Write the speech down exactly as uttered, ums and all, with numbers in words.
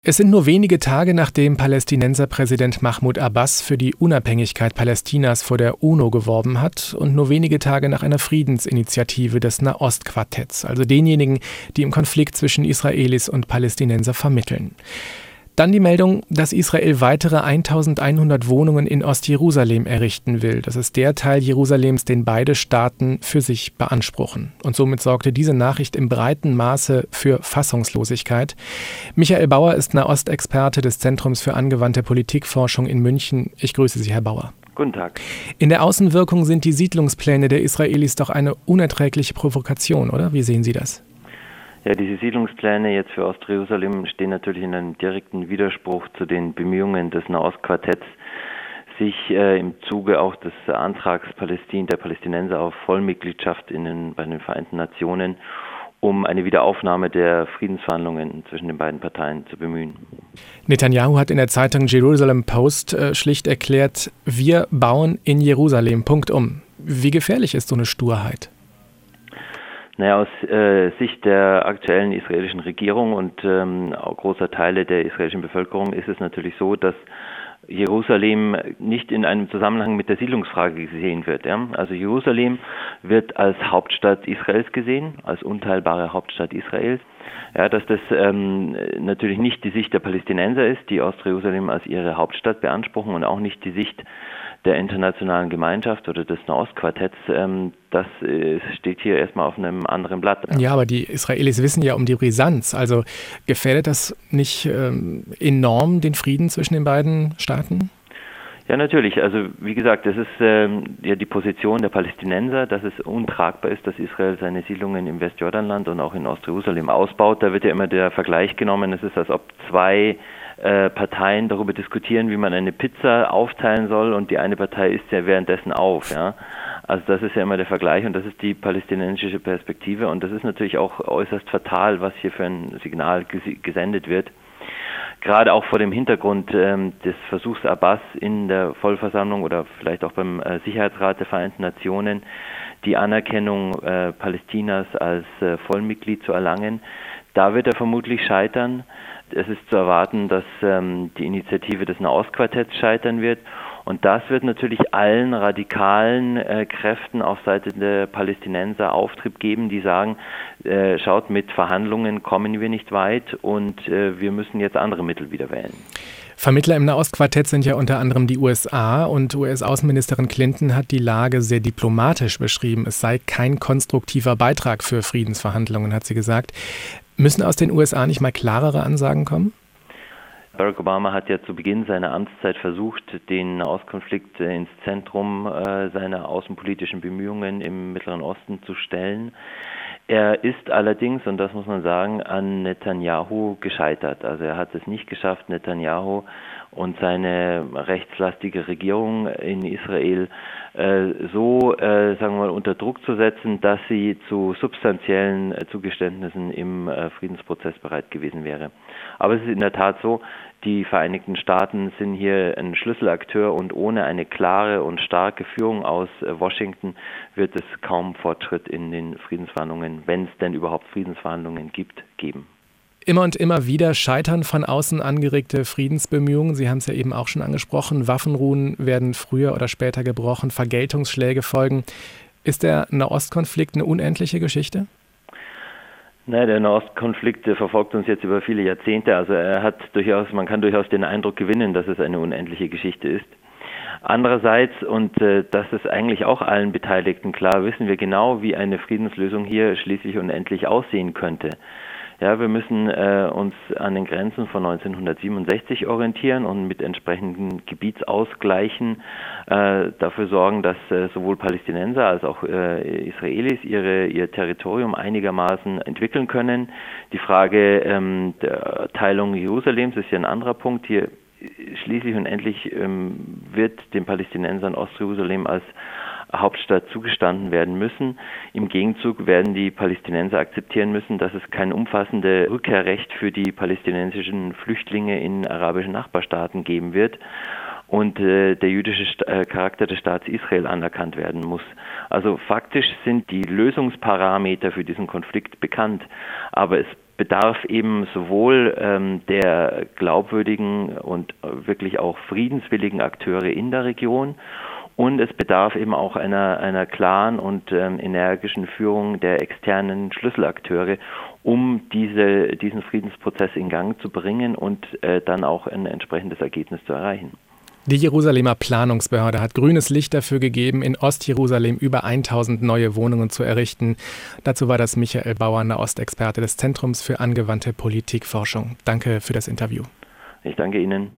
Es sind nur wenige Tage, nachdem Palästinenserpräsident Mahmoud Abbas für die Unabhängigkeit Palästinas vor der UNO geworben hat und nur wenige Tage nach einer Friedensinitiative des Nahost-Quartetts, also denjenigen, die im Konflikt zwischen Israelis und Palästinenser vermitteln. Dann die Meldung, dass Israel weitere eintausendeinhundert Wohnungen in Ostjerusalem errichten will. Das ist der Teil Jerusalems, den beide Staaten für sich beanspruchen. Und somit sorgte diese Nachricht im breiten Maße für Fassungslosigkeit. Michael Bauer ist Nahostexperte des Zentrums für angewandte Politikforschung in München. Ich grüße Sie, Herr Bauer. Guten Tag. In der Außenwirkung sind die Siedlungspläne der Israelis doch eine unerträgliche Provokation, oder? Wie sehen Sie das? Ja, diese Siedlungspläne jetzt für Ostjerusalem stehen natürlich in einem direkten Widerspruch zu den Bemühungen des Nahost-Quartetts, sich äh, im Zuge auch des Antrags Palästin, der Palästinenser auf Vollmitgliedschaft in den, bei den Vereinten Nationen um eine Wiederaufnahme der Friedensverhandlungen zwischen den beiden Parteien zu bemühen. Netanyahu hat in der Zeitung Jerusalem Post äh, schlicht erklärt, wir bauen in Jerusalem, Punkt um. Wie gefährlich ist so eine Sturheit? Naja, aus äh, Sicht der aktuellen israelischen Regierung und ähm, auch großer Teile der israelischen Bevölkerung ist es natürlich so, dass Jerusalem nicht in einem Zusammenhang mit der Siedlungsfrage gesehen wird. Ja? Also Jerusalem wird als Hauptstadt Israels gesehen, als unteilbare Hauptstadt Israels. Ja, dass das ähm, natürlich nicht die Sicht der Palästinenser ist, die Ostjerusalem als ihre Hauptstadt beanspruchen, und auch nicht die Sicht der internationalen Gemeinschaft oder des Nahost-Quartetts, ähm, das äh, steht hier erstmal auf einem anderen Blatt. Ja, aber die Israelis wissen ja um die Brisanz. Also gefährdet das nicht ähm, enorm den Frieden zwischen den beiden Staaten? Ja, natürlich. Also wie gesagt, das ist ähm, ja die Position der Palästinenser, dass es untragbar ist, dass Israel seine Siedlungen im Westjordanland und auch in Ostjerusalem ausbaut. Da wird ja immer der Vergleich genommen, es ist, als ob zwei äh, Parteien darüber diskutieren, wie man eine Pizza aufteilen soll, und die eine Partei isst ja währenddessen auf. Ja? Also das ist ja immer der Vergleich, und das ist die palästinensische Perspektive, und das ist natürlich auch äußerst fatal, was hier für ein Signal ges- gesendet wird. Gerade auch vor dem Hintergrund ähm, des Versuchs Abbas in der Vollversammlung oder vielleicht auch beim äh, Sicherheitsrat der Vereinten Nationen die Anerkennung äh, Palästinas als äh, Vollmitglied zu erlangen. Da wird er vermutlich scheitern. Es ist zu erwarten, dass ähm, die Initiative des Nahost-Quartetts scheitern wird. Und das wird natürlich allen radikalen äh, Kräften auf Seite der Palästinenser Auftrieb geben, die sagen, äh, schaut, mit Verhandlungen kommen wir nicht weit und äh, wir müssen jetzt andere Mittel wieder wählen. Vermittler im Nahost-Quartett sind ja unter anderem die U S A, und U S-Außenministerin Clinton hat die Lage sehr diplomatisch beschrieben. Es sei kein konstruktiver Beitrag für Friedensverhandlungen, hat sie gesagt. Müssen aus den U S A nicht mal klarere Ansagen kommen? Barack Obama hat ja zu Beginn seiner Amtszeit versucht, den Nahostkonflikt ins Zentrum äh, seiner außenpolitischen Bemühungen im Mittleren Osten zu stellen. Er ist allerdings, und das muss man sagen, an Netanyahu gescheitert. Also er hat es nicht geschafft, Netanyahu und seine rechtslastige Regierung in Israel äh, so, äh, sagen wir mal, unter Druck zu setzen, dass sie zu substanziellen äh, Zugeständnissen im äh, Friedensprozess bereit gewesen wäre. Aber es ist in der Tat so, die Vereinigten Staaten sind hier ein Schlüsselakteur, und ohne eine klare und starke Führung aus äh, Washington wird es kaum Fortschritt in den Friedensverhandlungen, wenn es denn überhaupt Friedensverhandlungen gibt, geben. Immer und immer wieder scheitern von außen angeregte Friedensbemühungen. Sie haben es ja eben auch schon angesprochen. Waffenruhen werden früher oder später gebrochen, Vergeltungsschläge folgen. Ist der Nahostkonflikt eine unendliche Geschichte? Nein, der Nahostkonflikt verfolgt uns jetzt über viele Jahrzehnte. Also er hat durchaus, man kann durchaus den Eindruck gewinnen, dass es eine unendliche Geschichte ist. Andererseits, und äh, das ist eigentlich auch allen Beteiligten klar, wissen wir genau, wie eine Friedenslösung hier schließlich und endlich aussehen könnte. Ja, wir müssen äh, uns an den Grenzen von neunzehnhundertsiebenundsechzig orientieren und mit entsprechenden Gebietsausgleichen äh, dafür sorgen, dass äh, sowohl Palästinenser als auch äh, Israelis ihre, ihr Territorium einigermaßen entwickeln können. Die Frage ähm, der Teilung Jerusalems ist ja ein anderer Punkt. Hier schließlich und endlich ähm, wird den Palästinensern Ostjerusalem als Hauptstadt zugestanden werden müssen. Im Gegenzug werden die Palästinenser akzeptieren müssen, dass es kein umfassendes Rückkehrrecht für die palästinensischen Flüchtlinge in arabischen Nachbarstaaten geben wird und äh, der jüdische St- äh, Charakter des Staats Israel anerkannt werden muss. Also faktisch sind die Lösungsparameter für diesen Konflikt bekannt, aber es bedarf eben sowohl ähm, der glaubwürdigen und wirklich auch friedenswilligen Akteure in der Region, und es bedarf eben auch einer, einer klaren und ähm, energischen Führung der externen Schlüsselakteure, um diese, diesen Friedensprozess in Gang zu bringen und äh, dann auch ein entsprechendes Ergebnis zu erreichen. Die Jerusalemer Planungsbehörde hat grünes Licht dafür gegeben, in Ostjerusalem über tausend neue Wohnungen zu errichten. Dazu war das Michael Bauer, Nahostexperte des Zentrums für angewandte Politikforschung. Danke für das Interview. Ich danke Ihnen.